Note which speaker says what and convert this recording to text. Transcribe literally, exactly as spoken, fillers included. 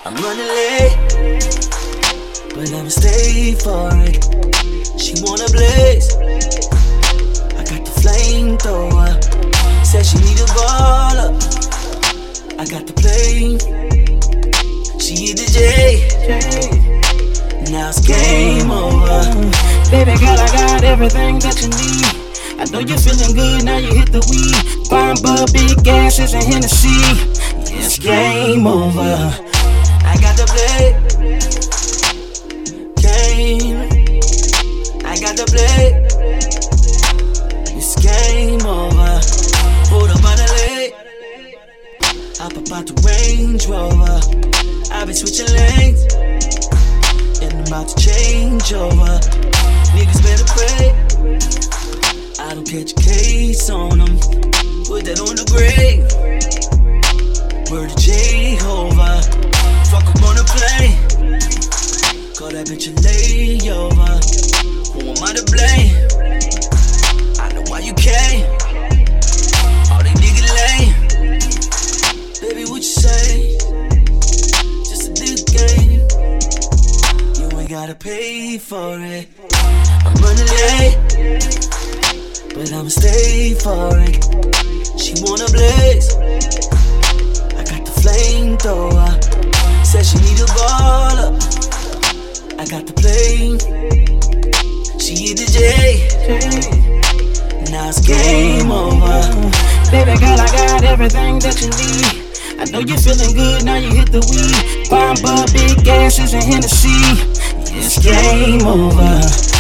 Speaker 1: I'm running late, but I'ma stay for it. She wanna blaze, I got the flamethrower. Said she need a baller, I got the plane. She hit the J, now it's game over.
Speaker 2: Baby girl, I got everything that you need. I know you're feeling good, now you hit the weed. Buying bud, big asses and Hennessy. It's game over.
Speaker 1: I got the blade, game. I got the blade, it's game over. Hold up on the leg, I pop out the Range Rover. I been switching lanes, and I'm about to change over. Niggas better pray I don't catch a case on them. Put that on the grave. Word to Jehovah. Fuck up on the plane. Call that bitch a layover. Who am I to blame? I know why you came. All they niggas lame. Baby, what you say? Just a dick game. You ain't gotta pay for it. I'm running late, but I'ma stay for it. She wanna blaze, I got the flamethrower. Said she need a baller, I got the plane. She hit the J, now it's game over.
Speaker 2: Baby girl, I got everything that you need. I know you're feeling good, now you hit the weed. Buying bud, big asses and Hennessy. It's game over.